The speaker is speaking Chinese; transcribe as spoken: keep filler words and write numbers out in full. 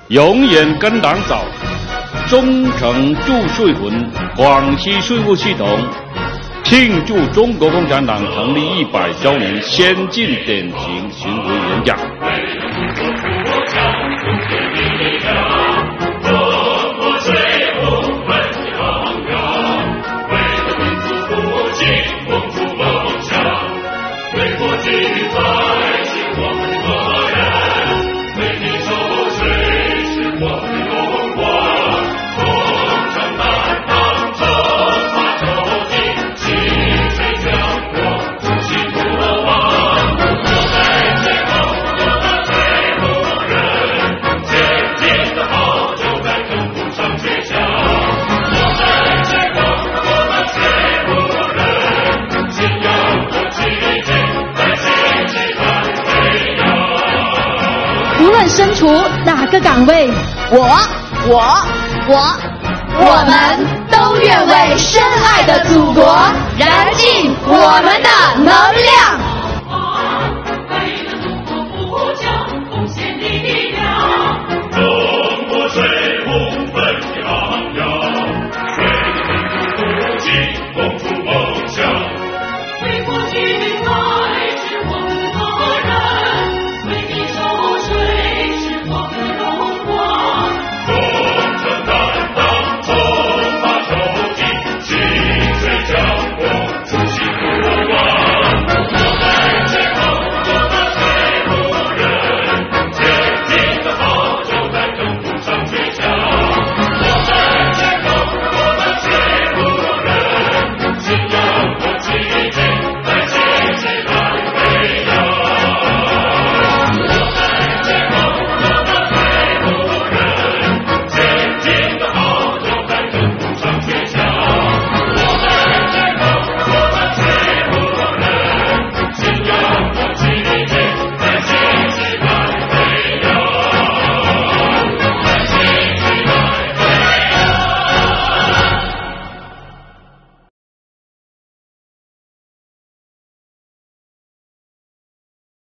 永远跟党走，忠诚驻税魂，广西税务系统庆祝中国共产党成立一百周年先进典型巡回演讲。 身处哪个岗位， 我我我我们都愿为深爱的祖国燃尽我们的能量。